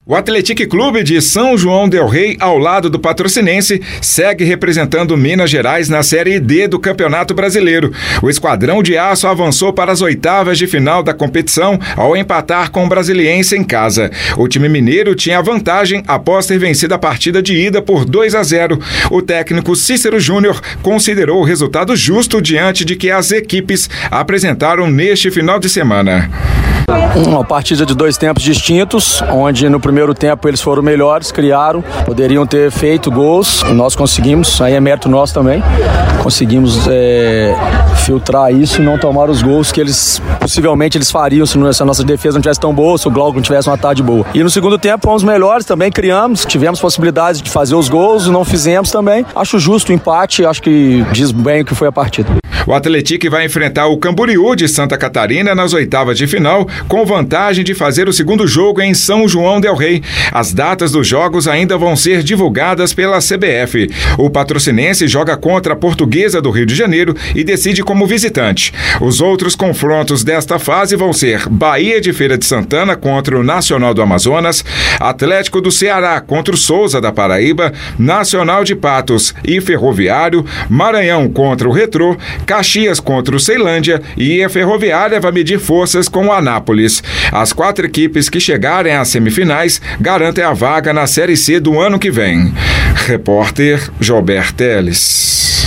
O Atlético Clube de São João del Rei, ao lado do Patrocinense, segue representando Minas Gerais na Série D do Campeonato Brasileiro. O Esquadrão de Aço avançou para as oitavas de final da competição ao empatar com o Brasiliense em casa. O time mineiro tinha a vantagem após ter vencido a partida de ida por 2-0. O técnico Cícero Júnior considerou o resultado justo diante de que as equipes apresentaram neste final de semana. Uma partida de dois tempos distintos, onde no primeiro tempo eles foram melhores, criaram, poderiam ter feito gols, nós conseguimos, aí é mérito nosso também, conseguimos filtrar isso e não tomar os gols que eles possivelmente eles fariam se a nossa defesa não tivesse tão boa, se o Glauco não tivesse uma tarde boa. E no segundo tempo fomos melhores também, criamos, tivemos possibilidades de fazer os gols, não fizemos também. Acho justo o empate, acho que diz bem o que foi a partida. O Atlético vai enfrentar o Camboriú de Santa Catarina nas oitavas de final, com vantagem de fazer o segundo jogo em São João del Rei. As datas dos jogos ainda vão ser divulgadas pela CBF. O Patrocinense joga contra a Portuguesa do Rio de Janeiro e decide como visitante. Os outros confrontos desta fase vão ser Bahia de Feira de Santana contra o Nacional do Amazonas, Atlético do Ceará contra o Souza da Paraíba, Nacional de Patos e Ferroviário, Maranhão contra o Retrô, Caxias contra o Ceilândia e a Ferroviária vai medir forças com o Anápolis. As 4 equipes que chegarem às semifinais garantem a vaga na Série C do ano que vem. Repórter Jober Teles.